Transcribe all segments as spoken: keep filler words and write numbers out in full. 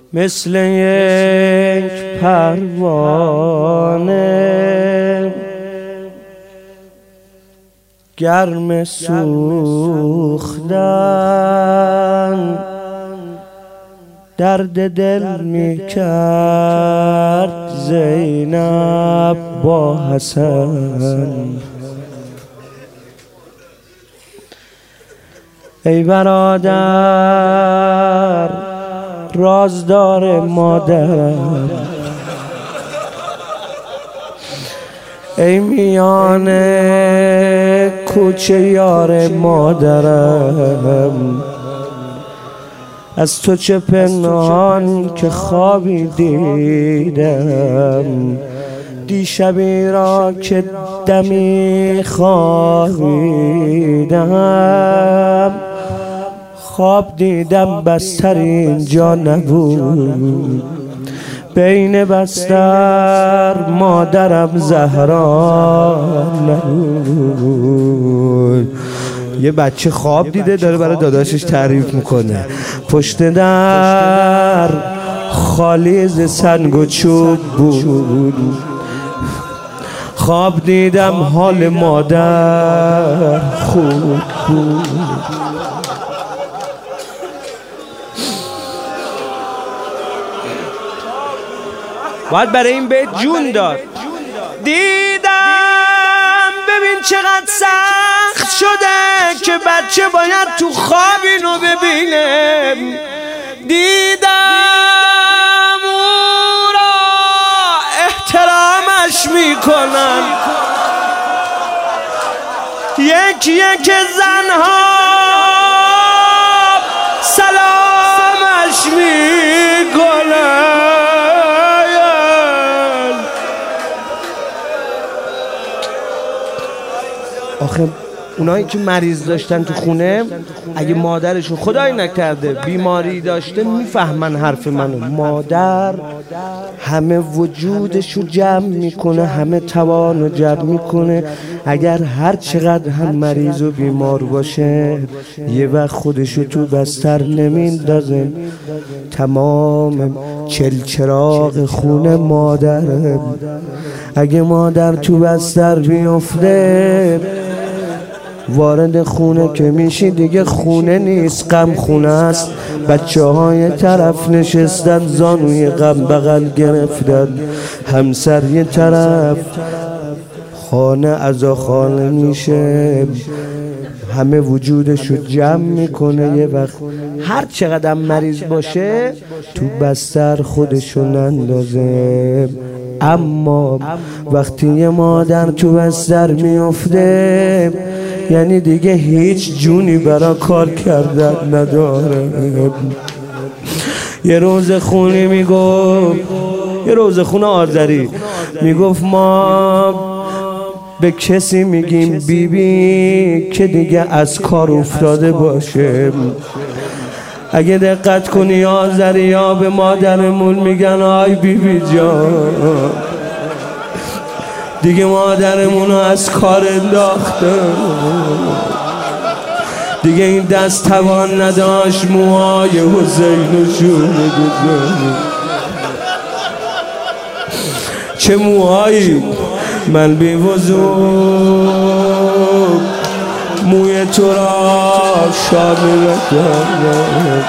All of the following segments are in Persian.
مثل یک پروانه گرم سوختن درد دل می کرد زینب با حسن. ای برادر رازدار مادر، ای میان کوچه یار مادرم، از تو چه پنهان که خوابی دیدم، دیشبی را که دمی خوابیدم، خواب دیدم بستر اینجا نبود، بین بستر مادرم زهرا نبود. یه بچه خواب دیده داره برای داداشش تعریف میکنه. پشت در خالی ز سنگ و چوب بود، خواب دیدم حال مادر خوب بود. باید برای این بیت جون داد. دیدم ببین چقدر سخت شده که بچه باید تو خواب اینو ببینه. دیدم او را احترامش میکنن، یک یک زنها سلامش میکنن. آخه اونایی که مریض داشتن تو خونه، اگه مادرشون خدای نکرده بیماری داشته، میفهمن حرف منو. مادر همه وجودشو جمع میکنه، همه توانو جمع میکنه. اگر هر چقدر هم مریض و بیمار باشه، یه وقت خودشو تو بستر نمیندازه. تمام چلچراغ خونه مادره. اگه مادر تو بستر بیفته، وارد خونه که میشی دیگه خونه نیست، غم خونه است. بچه های طرف نشستن، زانوی غم بغل گرفتن، همسر یه طرف، خانه از خانه میشه، همه وجودشو جمع میکنه. یه وقت هر چقدر مریض باشه تو بستر خودشو نندازه. اما وقتی یه مادر تو بستر میفته، یعنی دیگه هیچ جونی برا کار کردن نداره. یه روز خونی میگفت، یه روز خونه آذری میگفت ما به کسی میگیم بیبی بی که دیگه از کار افتاده باشه. اگه دقت کنی آذری ها به مادرمون میگن آی بیبی بی جان، دیگه مادرمونو از کار انداخته، دیگه این دست توان نداشت موهای حسین و شونه گذاره. چه موهایی من بی وضو موی تو را شامل کردم.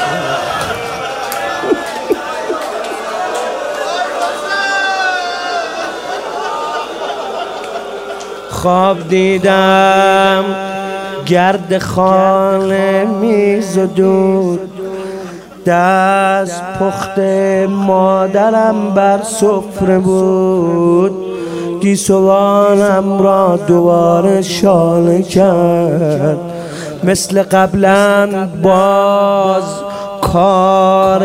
خواب دیدم گرد خانه میزدود، دست پخت مادرم بر سفره بود. گیسوانم را دوباره شانه کرد، مثل قبلا باز کار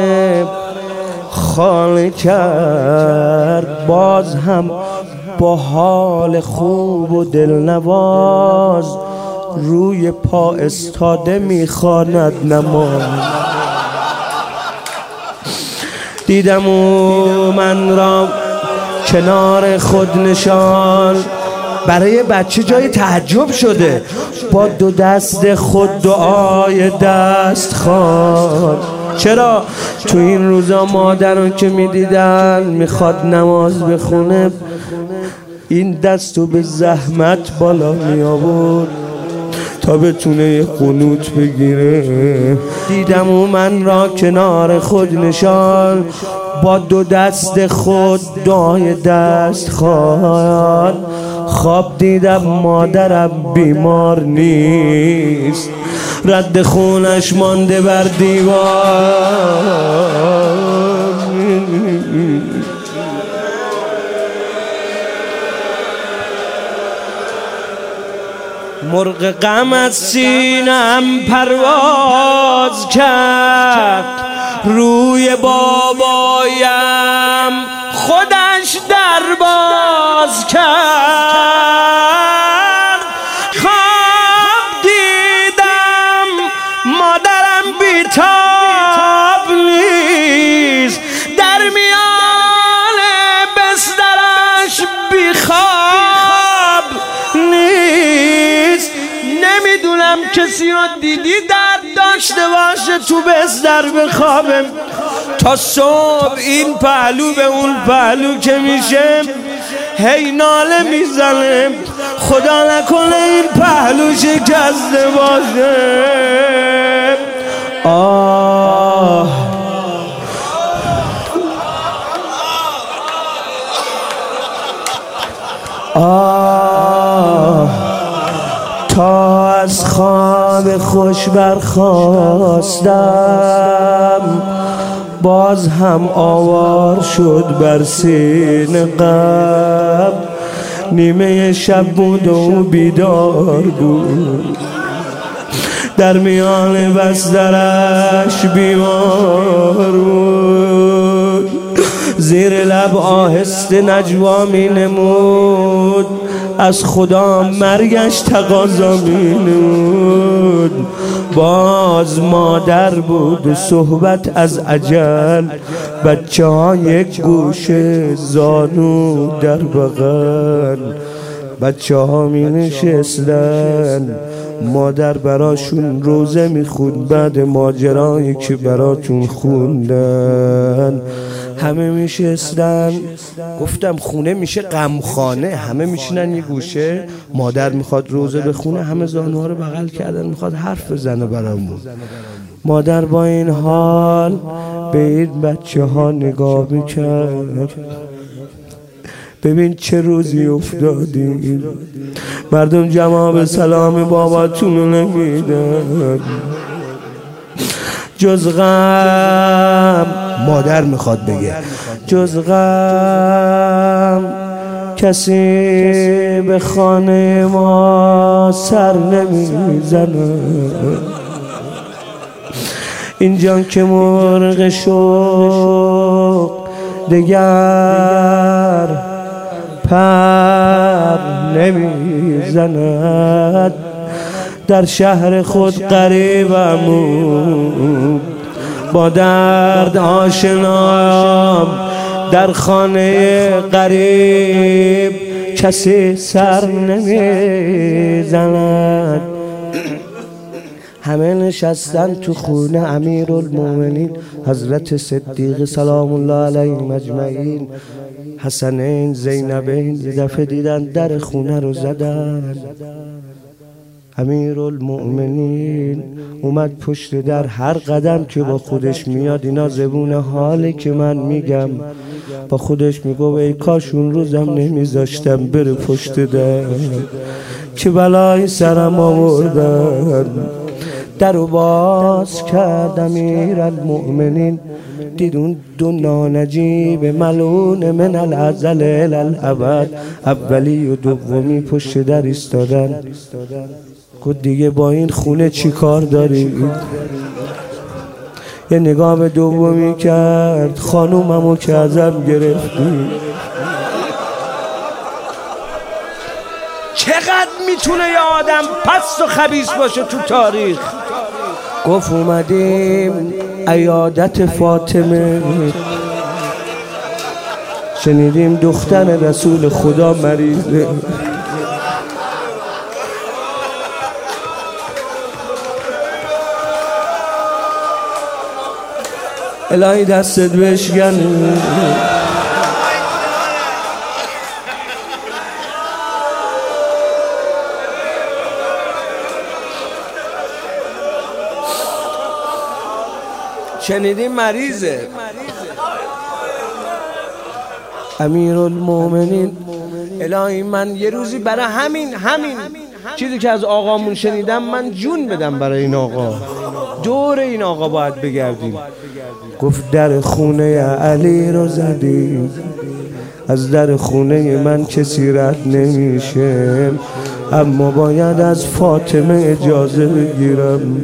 خانه کرد. باز هم با حال خوب و دلنواز روی پا استاده میخواند نماز. دیدم او من را کنار خود نشان، برای بچه جای تعجب شده، با دو دست خود دعای دست خوان. چرا تو این روزا مادران که میدیدن میخواد نماز بخونه این دستو به زحمت بالا می آورد تا بتونه یه قنوت بگیره. دیدم او من را کنار خود نشان با دو دست خود دعای دست خوان. خواب دیدم مادرم بیمار نیست، رد خونش مانده بر دیوار. مرغ غم از سینم پرواز کرد، روی بابایم خودش در باز کرد. خواب دیدم مادرم بیتاب نیست، در میان بسترش بیخواب نیست. نمیدونم کسی رو دیدی درد داشته باشه تو بستر بخوابه تا صبح این پهلو به اون پهلو که میشه هی ناله میزنه خدا نکنه این پهلو شکسته باشه. آه آه تا از خواب خوش برخاستم باز هم آوار شد بر سینه غم. نیمه شب بود و بیدار بود، در میان بسترش بیمار بود. زیر لب آهسته نجوا می نمود، از خدا مرگش تقاضا می نمود. باز مادر بود صحبت از اجل، بچه ها یک گوشه زانو در بغل. بچه ها می نشستن مادر براشون روزه می خوند بعد ماجرایی که براتون خوندن. همه میشستن، گفتم خونه میشه غمخانه، همه میشینن یه گوشه، مادر میخواد روزه بخونه، همه زانوها رو بغل کردن میخواد حرف بزنه برامون. مادر با این حال به این بچه ها نگاه میکرد، ببین چه روزی افتادیم، مردم جواب سلام باباتون رو نمیدن. جز غم، مادر میخواد بگه، جز غم کسی به خانه ما سر نمیزنه. اینجا که مرغ شوق دگر پر نمیزند. در شهر خود غریبم با درد آشنام، در خانه غریب کسی سر نمیزند. همه نشستن تو خونه امیرالمومنین حضرت صدیق سلام الله علیه مجمعین. حسنین زینبین یه دفعه دیدن در خونه رو زدن. امیرالمؤمنین اومد پشت در، هر قدم که با خودش میاد اینا زبون حالی که من میگم با خودش میگو ای کاش اون روزم نمیذاشتم بره پشت در که بلای سرم آوردن. در رو باز کرد امیرالمؤمنین، دید اون دو نانجیب ملعون من الازل الالابد اولی و دومی پشت در ایستادن. گفت دیگه با این خونه چی کار داری؟ یه نگاه به دومی کرد، خانوممو که ازم گرفتی. چقدر میتونه یه آدم پست و خبیث باشه تو تاریخ؟ گفت اومدیم عیادت فاطمه، شنیدیم دختر رسول خدا مریضه. الهی دستت بشکن. شنیدین مریضه امیرالمومنین. الهی من یه روزی برای همین همین چیزی که از آقامون شنیدم من جون بدم برای این آقا. دور این آقا باید بگردیم. گفت در خونه علی رو زدیم، از در خونه من کسی رد نمیشه، اما باید از فاطمه اجازه بگیرم.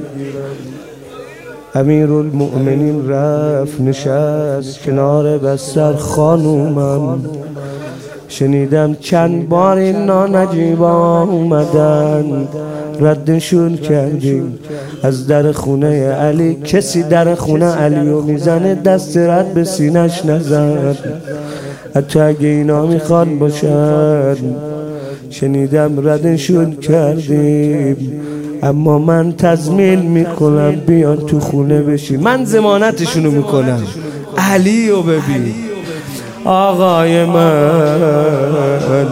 امیرالمؤمنین رفت نشست کنار بستر. خانومم شنیدم چند بار این نانجیبا اومدن، ردشون کردیم. از در خونه علی کسی در خونه علیو میزنه دست رد به سینش نزد، حتی اگه اینا میخوان باشن. شنیدم ردشون کردیم، اما من تضمین میکنم بیان تو خونه بشی. من ضمانتشونو میکنم. علی رو ببین آقای من.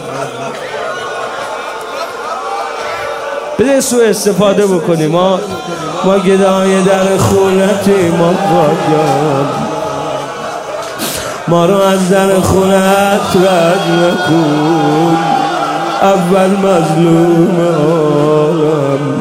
بده سو استفاده بکنیم. ما ما گدای در خونتی ما باید، ما رو از در خونت رد نکن، اول مظلوم عالم.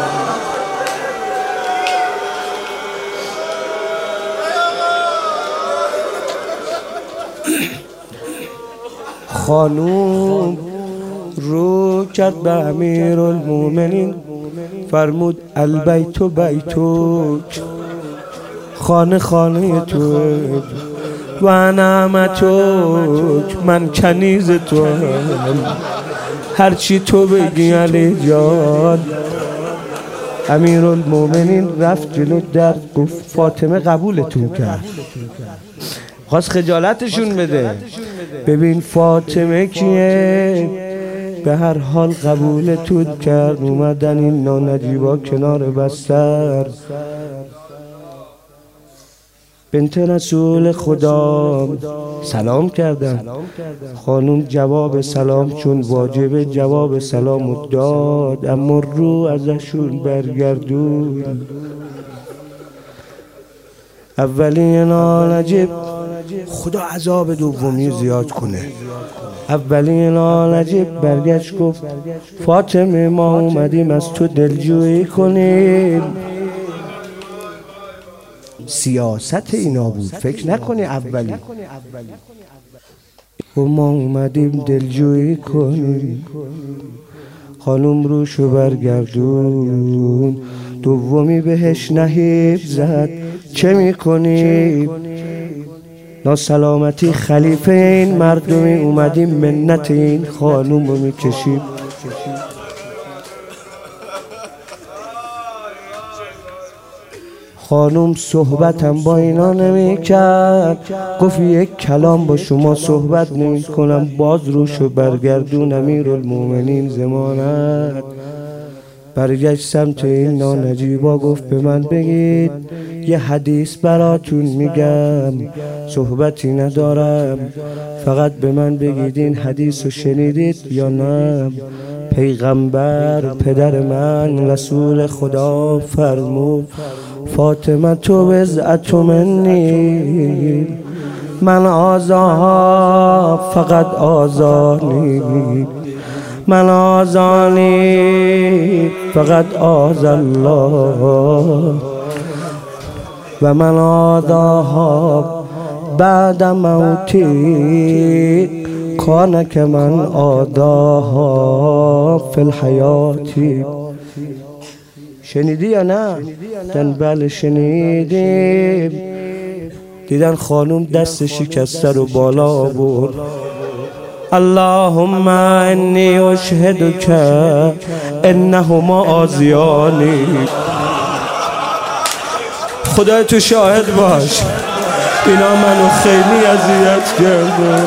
خانوم رو کرد به امیرالمومنین، فرمود البیت بیتک، خانه خانه تو و نعمتک، من کنیز تو هم، هرچی تو بگی علی جان. امیرالمومنین رفت جلو در، گفت فاطمه قبولتون کرد. خواست خجالتشون بده. ببین فاطمه کیه؟ به هر حال قبولتون کرد. اومدن این نانجیبا کنار بستر. بنت رسول خدا سلام کردن. خانم جواب سلام چون واجب جواب سلام داد، اما رو ازشون برگردون. اولی نانجیب خدا عذاب دومی زیاد کنه. اولی نانجیب برگشت گفت فاطمه ما اومدیم از تو دلجویی کنیم. سیاست اینا بود، فکر نکنی اولی. و ما اومدیم دلجویی کنیم. خانم روشو برگردون. دومی بهش نهیب زد چه میکنی؟ ناسلامتی خلیفه این مردمی، اومدیم منت این خانوم رو میکشیم. خانوم صحبتم با اینا نمی کرد. گفت یک کلام با شما صحبت نمی کنم. باز روشو برگردون. امیرالمومنین ضمانت. برگشت سمت این نانجیبا گفت به من بگید یه حدیث براتون میگم، صحبتی ندارم، فقط به من بگید این حدیث رو شنیدید یا نه؟ پیغمبر پدر من رسول خدا فرمود فاطمه تو بضعت منی، من آزا فقط آزانی، من آزانی فقط آز الله و من آذاها بعد موتی کان که من آذاها فی الحیاتی. شنیدی یا نه؟ دن بله شنیدیم. دیدن خانوم دست شکسته رو بالا برد. اللهم انی اشهدک انهما آذیانی. خدای تو شاهد باش اینا منو خیلی اذیت کرده.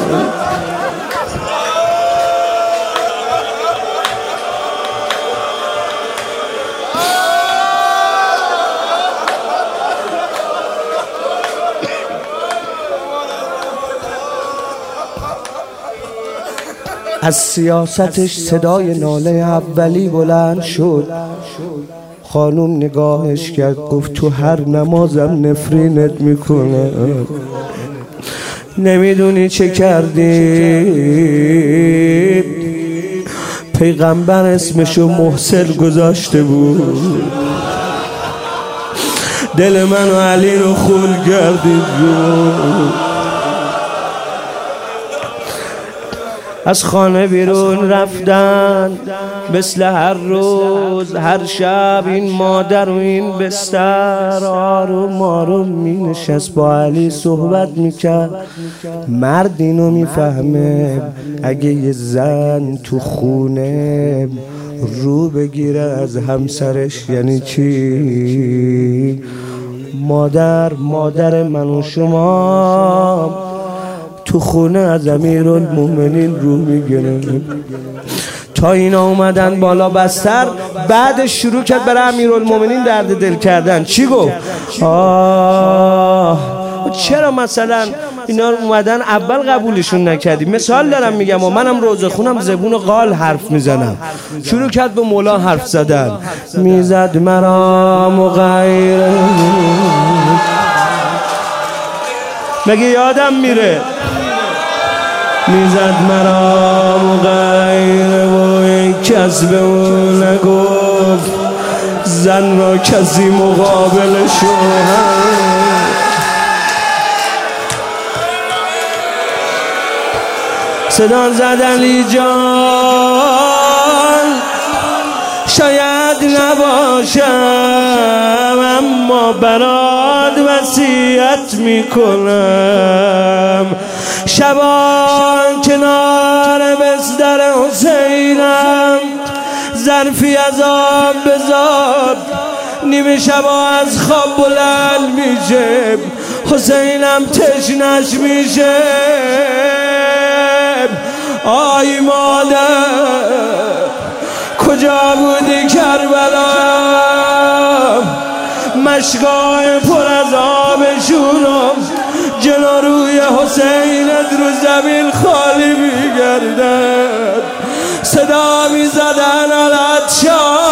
از سیاستش صدای ناله اولی بلند شد. خانوم نگاهش کرد گفت تو هر نمازم نفرینت میکنه، نمیدونی چه کردی؟ پیغمبر اسمشو محسن گذاشته بود، دل من و علی رو خون کردی. از خانه بیرون رفتن مثل هر روز هر شب این مادر و این بستر آروم آروم می نشست با علی صحبت میکرد. مرد اینو میفهمه اگه یه زن تو خونه رو بگیره از همسرش یعنی چی. مادر مادر من و شما تو خونه از امیرالمومنین رو میگیره. تا اینا اومدن بالا بستر، بعد شروع کرد برای امیرالمومنین درد دل کردن. چی گفت؟ آه چرا مثلا اینا اومدن اول قبولشون نکردی؟ مثال دارم میگم و منم روزه خونم زبون قال حرف میزنم. شروع کرد به مولا حرف زدن، میزد مرا مغیر. مگه یادم میره؟ میزد مرا مغیر و کس به اون نگفت زن را کسی مقابل شوهر. صدا زد علی جان شاید نباشم اما برات وصیت میکنم، شبان کنار بستر حسینم ظرفی از آب بذار، نیمه شبا از خواب بلند میشه حسینم تشنش میشه. آی مادر کجا بودی کربلا؟ مشقای پر از آبشونم جلو روی حسینت رو زمین خالی میگردد. صدا میزدن علت شاه